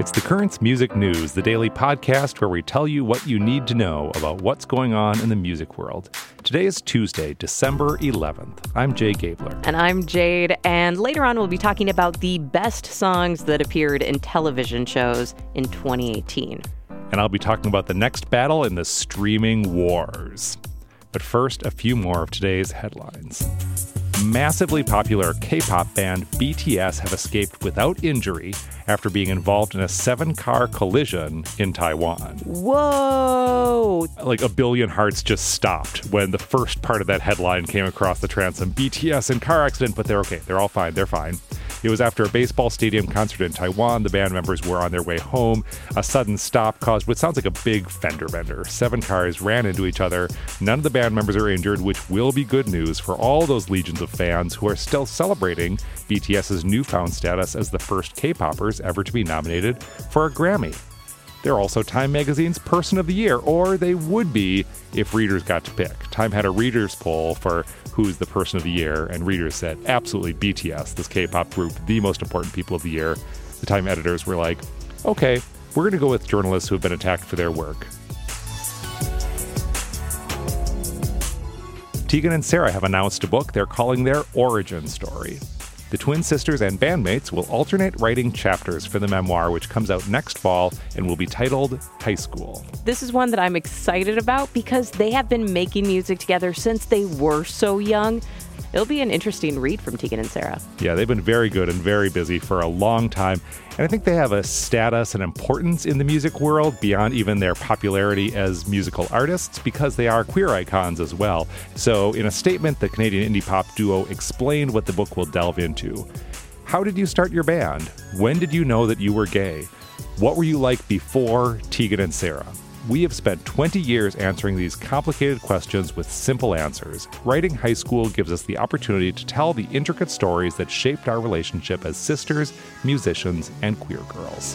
It's the Currents Music News, the daily podcast where we tell you what you need to know about what's going on in the music world. Today is Tuesday, December 11th. I'm Jay Gabler. And I'm Jade, and later on we'll be talking about the best songs that appeared in television shows in 2018. And I'll be talking about the next battle in the streaming wars. But first, a few more of today's headlines. Massively popular K-pop band BTS have escaped without injury after being involved in a 7-car collision in Taiwan. Whoa! Like a billion hearts just stopped when the first part of that headline came across the transom. BTS in car accident, but they're okay. They're all fine. They're fine. It was after a baseball stadium concert in Taiwan. The band members were on their way home. A sudden stop caused what sounds like a big fender bender. 7 cars ran into each other. None of the band members are injured, which will be good news for all those legions of fans who are still celebrating BTS's newfound status as the first K-popers ever to be nominated for a Grammy. They're also Time Magazine's Person of the Year, or they would be if readers got to pick. Time had a readers poll for who's the Person of the Year, and readers said absolutely BTS, this K-pop group, the most important people of the year. The Time editors were like, okay, we're going to go with journalists who have been attacked for their work. Tegan and Sara have announced a book they're calling their origin story. The twin sisters and bandmates will alternate writing chapters for the memoir, which comes out next fall and will be titled High School. This is one that I'm excited about because they have been making music together since they were so young. It'll be an interesting read from Tegan and Sara. Yeah, they've been very good and very busy for a long time. And I think they have a status and importance in the music world beyond even their popularity as musical artists because they are queer icons as well. So in a statement, the Canadian indie pop duo explained what the book will delve into. How did you start your band? When did you know that you were gay? What were you like before Tegan and Sara? We have spent 20 years answering these complicated questions with simple answers. Writing High School gives us the opportunity to tell the intricate stories that shaped our relationship as sisters, musicians, and queer girls.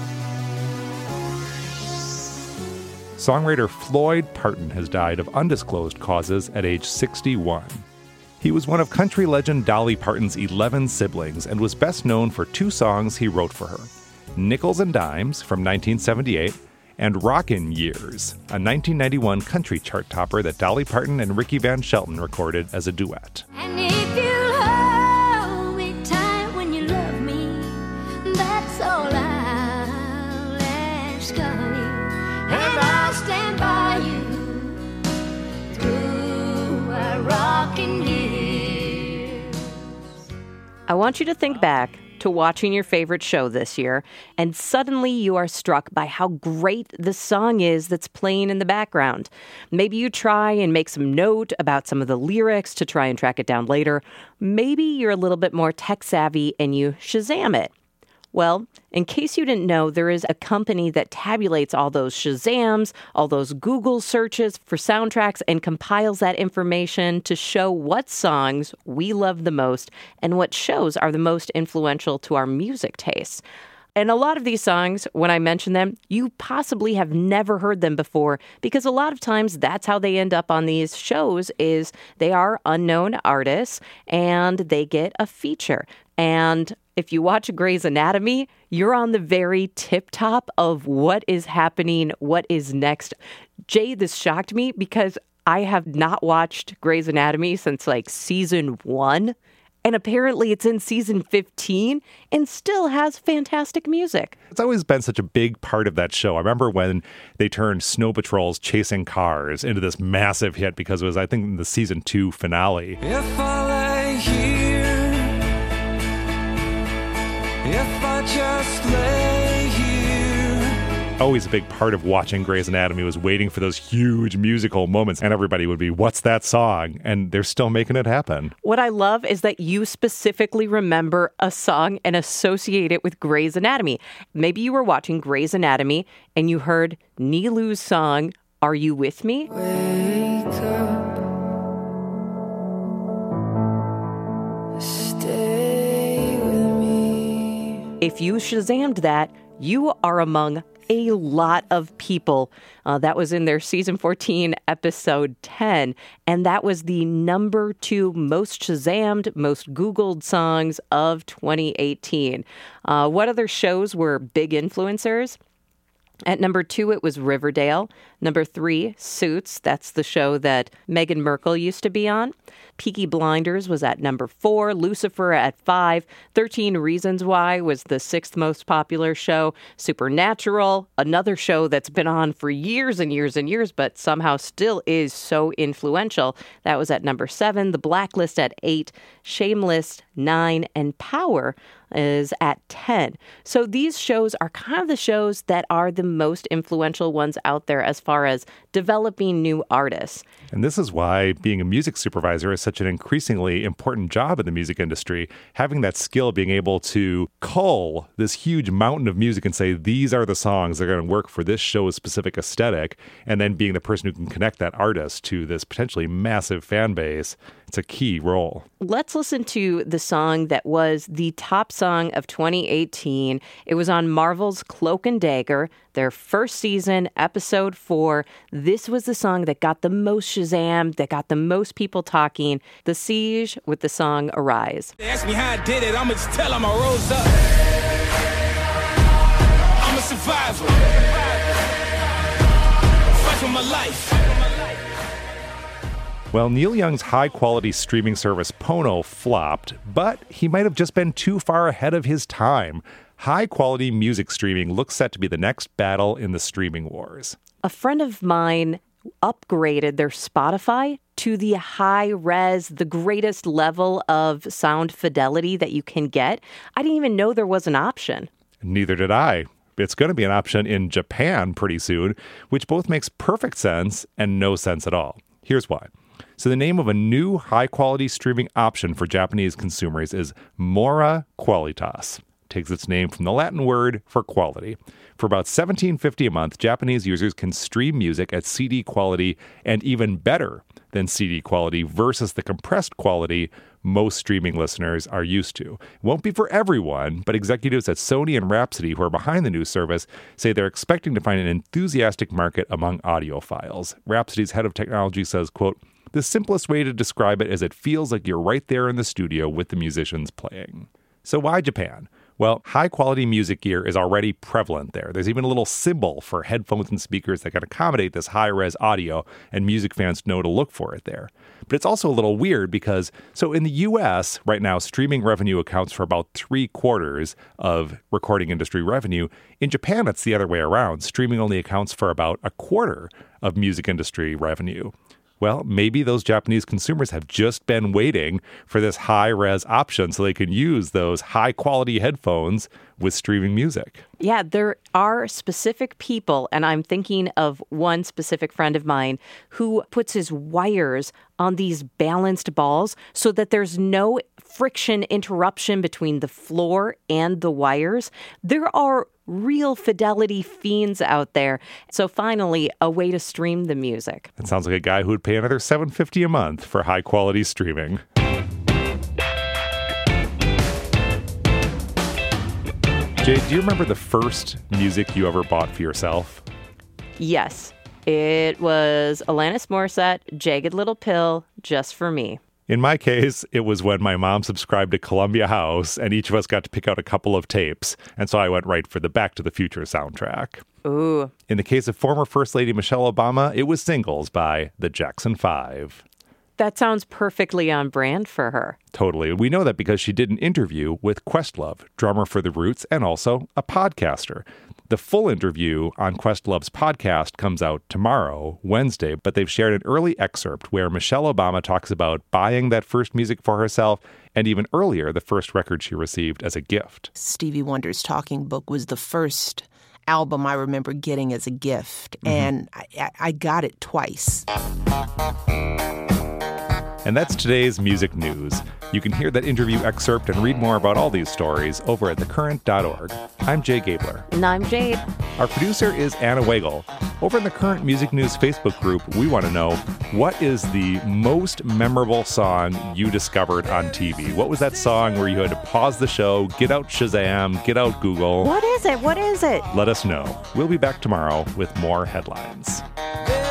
Songwriter Floyd Parton has died of undisclosed causes at age 61. He was one of country legend Dolly Parton's 11 siblings and was best known for 2 songs he wrote for her, Nickels and Dimes from 1978, and Rockin' Years, a 1991 country chart topper that Dolly Parton and Ricky Van Shelton recorded as a duet. And if you hold me tight when you love me, that's all I'll ask of you. And I'll stand by you through our rockin' years. I want you to think back to watching your favorite show this year, and suddenly you are struck by how great the song is that's playing in the background. Maybe you try and make some note about some of the lyrics to try and track it down later. Maybe you're a little bit more tech savvy and you Shazam it. Well, in case you didn't know, there is a company that tabulates all those Shazams, all those Google searches for soundtracks, and compiles that information to show what songs we love the most and what shows are the most influential to our music tastes. And a lot of these songs, when I mention them, you possibly have never heard them before because a lot of times that's how they end up on these shows is they are unknown artists and they get a feature. And if you watch Grey's Anatomy, you're on the very tip top of what is happening, what is next. Jay, this shocked me because I have not watched Grey's Anatomy since like season 1. And apparently it's in season 15 and still has fantastic music. It's always been such a big part of that show. I remember when they turned Snow Patrol's Chasing Cars into this massive hit because it was, I think, in the season 2 finale. If I lay here, if I just lay here. Always a big part of watching Grey's Anatomy was waiting for those huge musical moments, and everybody would be, what's that song? And they're still making it happen. What I love is that you specifically remember a song and associate it with Grey's Anatomy. Maybe you were watching Grey's Anatomy and you heard Nilou's song, Are You With Me? Wake up, stay with me. If you Shazammed that, you are among a lot of people. That was in their season 14, episode 10. And that was the number 2 most Shazammed, most Googled songs of 2018. What other shows were big influencers? At number 2, it was Riverdale. Number 3, Suits. That's the show that Meghan Markle used to be on. Peaky Blinders was at number 4. Lucifer at 5. 13 Reasons Why was the 6th most popular show. Supernatural, another show that's been on for years and years and years, but somehow still is so influential. That was at number 7. The Blacklist at 8. Shameless, 9. And Power is at 10. So these shows are kind of the shows that are the most influential ones out there as far as developing new artists. And this is why being a music supervisor is such an increasingly important job in the music industry. Having that skill, being able to cull this huge mountain of music and say, these are the songs that are going to work for this show's specific aesthetic, and then being the person who can connect that artist to this potentially massive fan base, it's a key role. Let's listen to the song that was the top song of 2018. It was on Marvel's Cloak and Dagger, their first season, episode 4. This was the song that got the most Shazam, that got the most people talking. The Siege with the song Arise. They ask me how I did it, I'ma just tell them I rose up. I'm a survivor. Fight for my life. Well, Neil Young's high-quality streaming service Pono flopped, but he might have just been too far ahead of his time. High-quality music streaming looks set to be the next battle in the streaming wars. A friend of mine upgraded their Spotify to the high-res, the greatest level of sound fidelity that you can get. I didn't even know there was an option. Neither did I. It's going to be an option in Japan pretty soon, which both makes perfect sense and no sense at all. Here's why. So the name of a new high-quality streaming option for Japanese consumers is Mora Qualitas. It takes its name from the Latin word for quality. For about $17.50 a month, Japanese users can stream music at CD quality and even better than CD quality versus the compressed quality most streaming listeners are used to. It won't be for everyone, but executives at Sony and Rhapsody, who are behind the new service, say they're expecting to find an enthusiastic market among audiophiles. Rhapsody's head of technology says, quote, "The simplest way to describe it is it feels like you're right there in the studio with the musicians playing." So why Japan? Well, high-quality music gear is already prevalent there. There's even a little symbol for headphones and speakers that can accommodate this high-res audio, and music fans know to look for it there. But it's also a little weird because, so in the U.S. right now, streaming revenue accounts for about 3/4 of recording industry revenue. In Japan, it's the other way around. Streaming only accounts for about 1/4 of music industry revenue. Well, maybe those Japanese consumers have just been waiting for this high-res option so they can use those high-quality headphones with streaming music. Yeah, there are specific people, and I'm thinking of one specific friend of mine who puts his wires on these balanced balls so that there's no friction interruption between the floor and the wires. There are real fidelity fiends out there. So finally, a way to stream the music. That sounds like a guy who would pay another $7.50 a month for high-quality streaming. Jay, do you remember the first music you ever bought for yourself? Yes, it was Alanis Morissette, Jagged Little Pill, Just for Me. In my case, it was when my mom subscribed to Columbia House and each of us got to pick out a couple of tapes. And so I went right for the Back to the Future soundtrack. Ooh. In the case of former First Lady Michelle Obama, it was Singles by the Jackson 5. That sounds perfectly on brand for her. Totally. We know that because she did an interview with Questlove, drummer for The Roots and also a podcaster. The full interview on Questlove's podcast comes out tomorrow, Wednesday, but they've shared an early excerpt where Michelle Obama talks about buying that first music for herself and even earlier, the first record she received as a gift. Stevie Wonder's Talking Book was the first album I remember getting as a gift, and I got it twice. And that's today's music news. You can hear that interview excerpt and read more about all these stories over at thecurrent.org. I'm Jay Gabler. And I'm Jade. Our producer is Anna Wagle. Over in the Current Music News Facebook group, we want to know, what is the most memorable song you discovered on TV? What was that song where you had to pause the show, get out Shazam, get out Google? What is it? What is it? Let us know. We'll be back tomorrow with more headlines. There